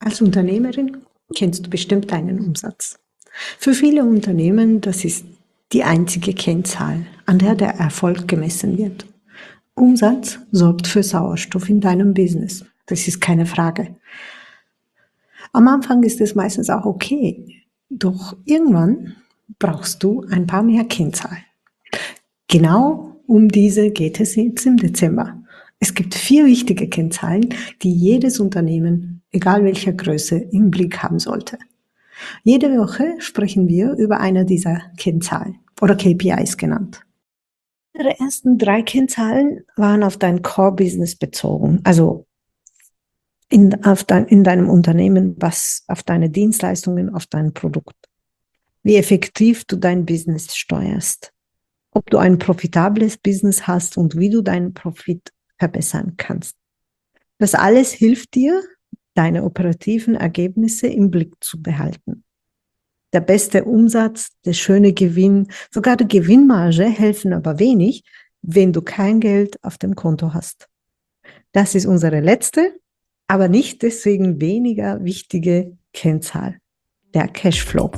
Als Unternehmerin kennst du bestimmt deinen Umsatz. Für viele Unternehmen, das ist die einzige Kennzahl, an der der Erfolg gemessen wird. Umsatz sorgt für Sauerstoff in deinem Business. Das ist keine Frage. Am Anfang ist es meistens auch okay, doch irgendwann brauchst du ein paar mehr Kennzahlen. Genau um diese geht es jetzt im Dezember. Es gibt 4 wichtige Kennzahlen, die jedes Unternehmen, egal welcher Größe, im Blick haben sollte. Jede Woche sprechen wir über eine dieser Kennzahlen oder KPIs genannt. Die ersten 3 Kennzahlen waren auf dein Core-Business bezogen, also in deinem Unternehmen, auf deine Dienstleistungen, auf dein Produkt. Wie effektiv du dein Business steuerst, ob du ein profitables Business hast und wie du deinen Profit verbessern kannst. Das alles hilft dir, deine operativen Ergebnisse im Blick zu behalten. Der beste Umsatz, der schöne Gewinn, sogar die Gewinnmarge helfen aber wenig, wenn du kein Geld auf dem Konto hast. Das ist unsere letzte, aber nicht deswegen weniger wichtige Kennzahl, der Cashflow.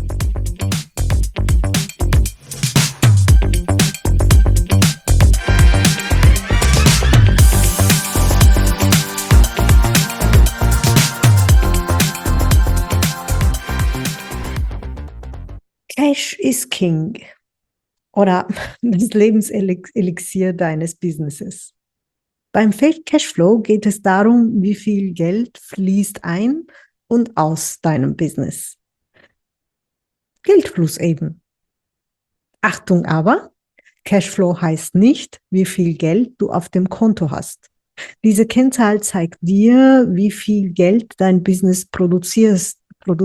Cash is King oder das Lebenselixier deines Businesses. Beim Cashflow geht es darum, wie viel Geld fließt ein und aus deinem Business. Geldfluss eben. Achtung aber, Cashflow heißt nicht, wie viel Geld du auf dem Konto hast. Diese Kennzahl zeigt dir, wie viel Geld dein Business produziert,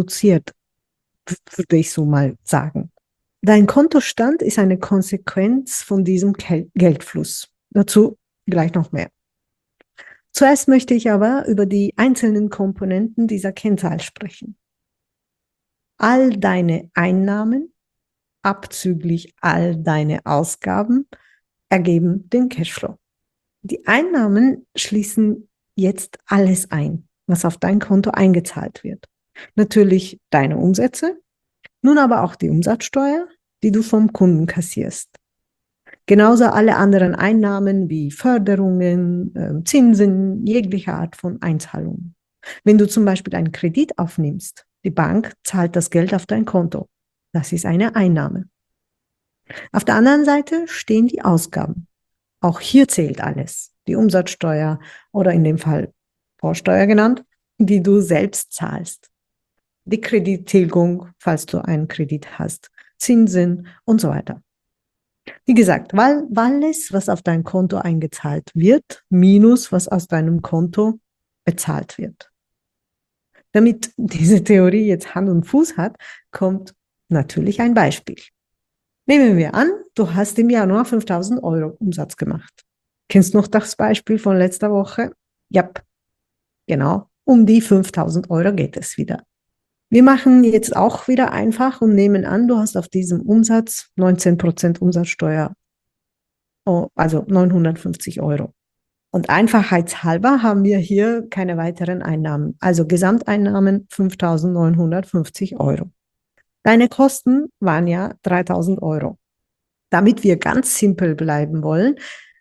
würde ich so mal sagen. Dein Kontostand ist eine Konsequenz von diesem Geldfluss. Dazu gleich noch mehr. Zuerst möchte ich aber über die einzelnen Komponenten dieser Kennzahl sprechen. All deine Einnahmen abzüglich all deine Ausgaben ergeben den Cashflow. Die Einnahmen schließen jetzt alles ein, was auf dein Konto eingezahlt wird. Natürlich deine Umsätze, nun aber auch die Umsatzsteuer, die du vom Kunden kassierst. Genauso alle anderen Einnahmen wie Förderungen, Zinsen, jegliche Art von Einzahlungen. Wenn du zum Beispiel einen Kredit aufnimmst, die Bank zahlt das Geld auf dein Konto. Das ist eine Einnahme. Auf der anderen Seite stehen die Ausgaben. Auch hier zählt alles. Die Umsatzsteuer oder in dem Fall Vorsteuer genannt, die du selbst zahlst. Die Kredittilgung, falls du einen Kredit hast, Zinsen und so weiter. Wie gesagt, weil alles, was auf dein Konto eingezahlt wird, minus was aus deinem Konto bezahlt wird. Damit diese Theorie jetzt Hand und Fuß hat, kommt natürlich ein Beispiel. Nehmen wir an, du hast im Januar 5.000 Euro Umsatz gemacht. Kennst du noch das Beispiel von letzter Woche? Ja, genau, um die 5.000 Euro geht es wieder. Wir machen jetzt auch wieder einfach und nehmen an, du hast auf diesem Umsatz 19% Umsatzsteuer, also 950 Euro. Und einfachheitshalber haben wir hier keine weiteren Einnahmen. Also Gesamteinnahmen 5.950 Euro. Deine Kosten waren ja 3.000 Euro. Damit wir ganz simpel bleiben wollen,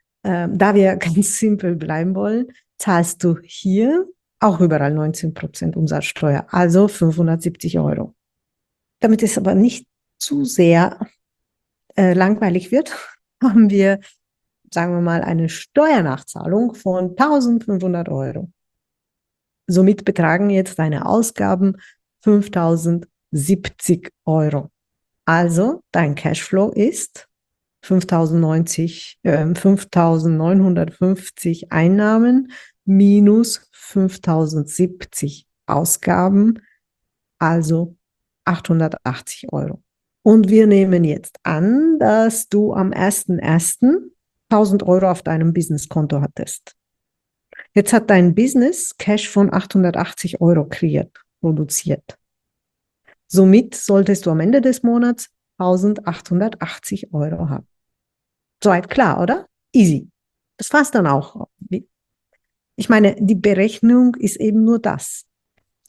zahlst du hier auch überall 19% Umsatzsteuer, also 570 Euro. Damit es aber nicht zu sehr langweilig wird, haben wir, sagen wir mal, eine Steuernachzahlung von 1.500 Euro. Somit betragen jetzt deine Ausgaben 5.070 Euro. Also dein Cashflow ist 5.950 Einnahmen minus 5.070 Ausgaben, also 880 Euro. Und wir nehmen jetzt an, dass du am 1.1. 1.000 Euro auf deinem Businesskonto hattest. Jetzt hat dein Business Cash von 880 Euro produziert. Somit solltest du am Ende des Monats 1.880 Euro haben. Soweit klar, oder? Easy. Das war's dann auch. Ich meine, die Berechnung ist eben nur das.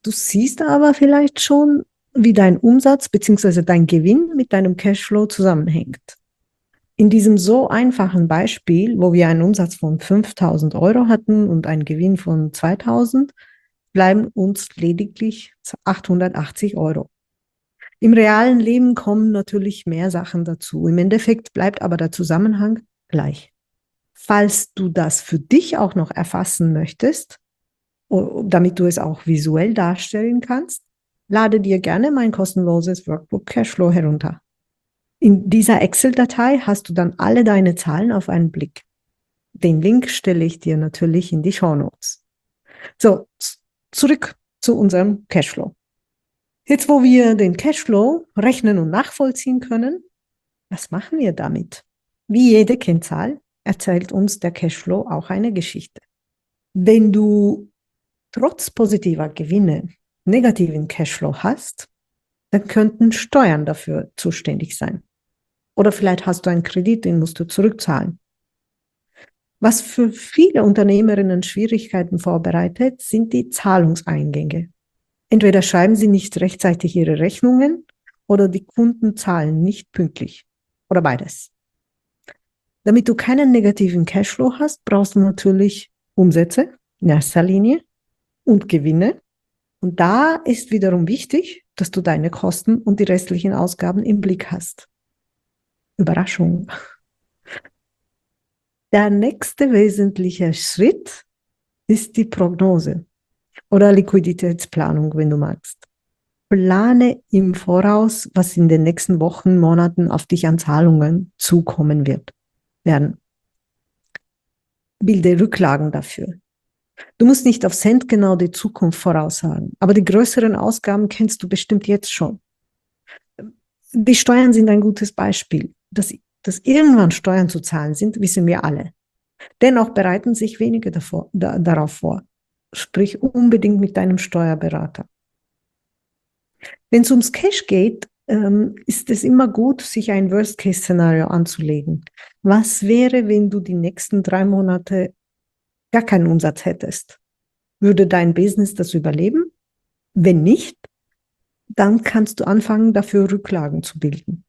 Du siehst aber vielleicht schon, wie dein Umsatz bzw. dein Gewinn mit deinem Cashflow zusammenhängt. In diesem so einfachen Beispiel, wo wir einen Umsatz von 5.000 Euro hatten und einen Gewinn von 2.000, bleiben uns lediglich 880 Euro. Im realen Leben kommen natürlich mehr Sachen dazu. Im Endeffekt bleibt aber der Zusammenhang gleich. Falls du das für dich auch noch erfassen möchtest, damit du es auch visuell darstellen kannst, lade dir gerne mein kostenloses Workbook Cashflow herunter. In dieser Excel-Datei hast du dann alle deine Zahlen auf einen Blick. Den Link stelle ich dir natürlich in die Shownotes. So, zurück zu unserem Cashflow. Jetzt, wo wir den Cashflow rechnen und nachvollziehen können, was machen wir damit? Wie jede Kennzahl erzählt uns der Cashflow auch eine Geschichte. Wenn du trotz positiver Gewinne negativen Cashflow hast, dann könnten Steuern dafür zuständig sein. Oder vielleicht hast du einen Kredit, den musst du zurückzahlen. Was für viele Unternehmerinnen Schwierigkeiten vorbereitet, sind die Zahlungseingänge. Entweder schreiben sie nicht rechtzeitig ihre Rechnungen oder die Kunden zahlen nicht pünktlich. Oder beides. Damit du keinen negativen Cashflow hast, brauchst du natürlich Umsätze in erster Linie und Gewinne. Und da ist wiederum wichtig, dass du deine Kosten und die restlichen Ausgaben im Blick hast. Überraschung. Der nächste wesentliche Schritt ist die Prognose oder Liquiditätsplanung, wenn du magst. Plane im Voraus, was in den nächsten Wochen, Monaten auf dich an Zahlungen zukommen werden. Bilde Rücklagen dafür. Du musst nicht auf Cent genau die Zukunft voraussagen, aber die größeren Ausgaben kennst du bestimmt jetzt schon. Die Steuern sind ein gutes Beispiel. Dass irgendwann Steuern zu zahlen sind, wissen wir alle. Dennoch bereiten sich wenige darauf vor. Sprich unbedingt mit deinem Steuerberater. Wenn es ums Cash geht, ist es immer gut, sich ein Worst-Case-Szenario anzulegen. Was wäre, wenn du die nächsten 3 Monate gar keinen Umsatz hättest? Würde dein Business das überleben? Wenn nicht, dann kannst du anfangen, dafür Rücklagen zu bilden.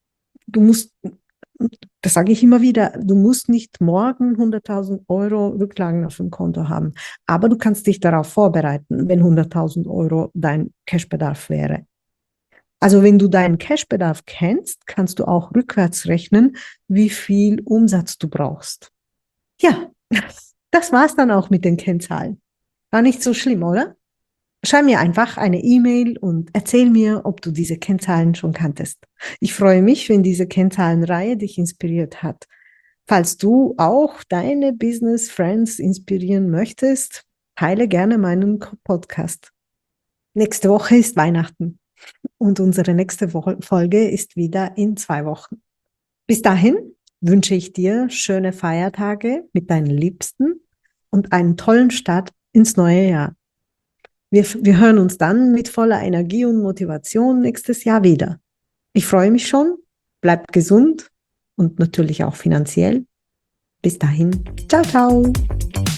Das sage ich immer wieder, du musst nicht morgen 100.000 Euro Rücklagen auf dem Konto haben, aber du kannst dich darauf vorbereiten, wenn 100.000 Euro dein Cashbedarf wäre. Also wenn du deinen Cashbedarf kennst, kannst du auch rückwärts rechnen, wie viel Umsatz du brauchst. Ja, das war's dann auch mit den Kennzahlen. War nicht so schlimm, oder? Schreib mir einfach eine E-Mail und erzähl mir, ob du diese Kennzahlen schon kanntest. Ich freue mich, wenn diese Kennzahlenreihe dich inspiriert hat. Falls du auch deine Business Friends inspirieren möchtest, teile gerne meinen Podcast. Nächste Woche ist Weihnachten und unsere nächste Folge ist wieder in 2 Wochen. Bis dahin wünsche ich dir schöne Feiertage mit deinen Liebsten und einen tollen Start ins neue Jahr. Wir hören uns dann mit voller Energie und Motivation nächstes Jahr wieder. Ich freue mich schon. Bleibt gesund und natürlich auch finanziell. Bis dahin. Ciao, ciao.